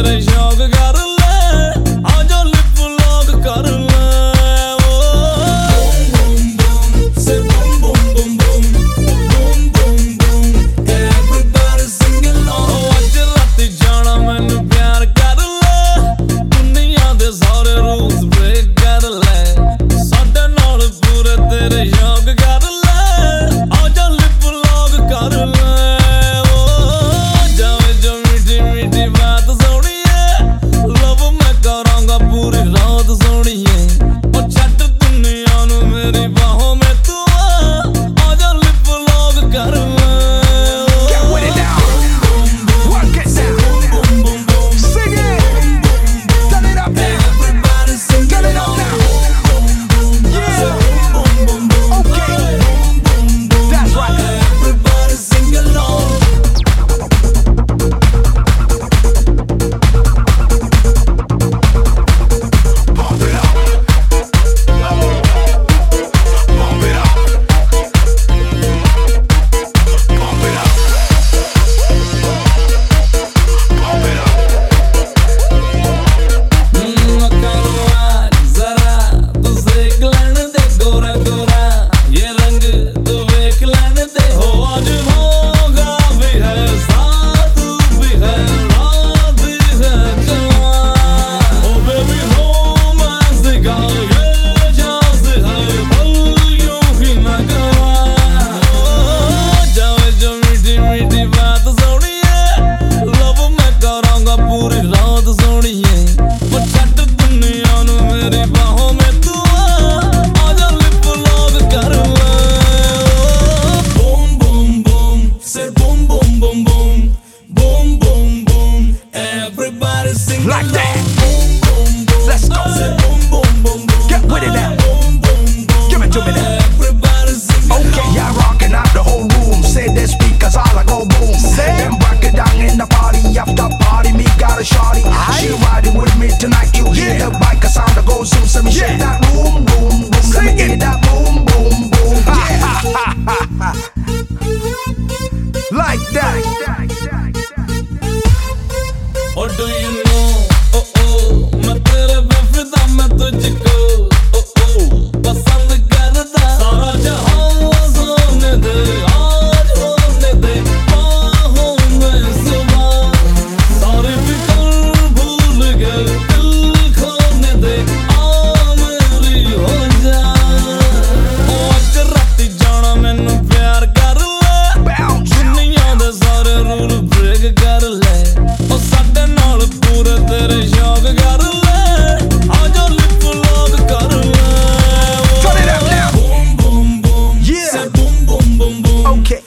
तेरे शौक कर ले, आजा लिप लॉक कर ले। Like that. Let's go. Get with it now. Give it to me now. Okay, yeah, rocking out the whole room. Say the speakers all like go boom. Then break it down in the party. After party, me got a shawty. She riding with me tonight. You hear the biker sound that goes zoom. So me shake that boom, boom, boom. Let me hear that boom, boom, boom. Yeah. Like that. Or do you know? मैं तेरे पे फिदा मैं तुझको पसंद करता सारा जहां सोने दे आज होने दे बाहों में सुबह सारे फिक्र भूल गए दिल खोने दे आ मेरी हो जा आज राती जाना मैनू प्यार कर ले दुनिया दे सारे रूल ब्रेक कर ले ओ साडे नाल पूरे तेरे शौक कर ले आजा लिप लॉक कर ले Turn it up now. boom boom boom Yeah. say boom boom boom boom Okay.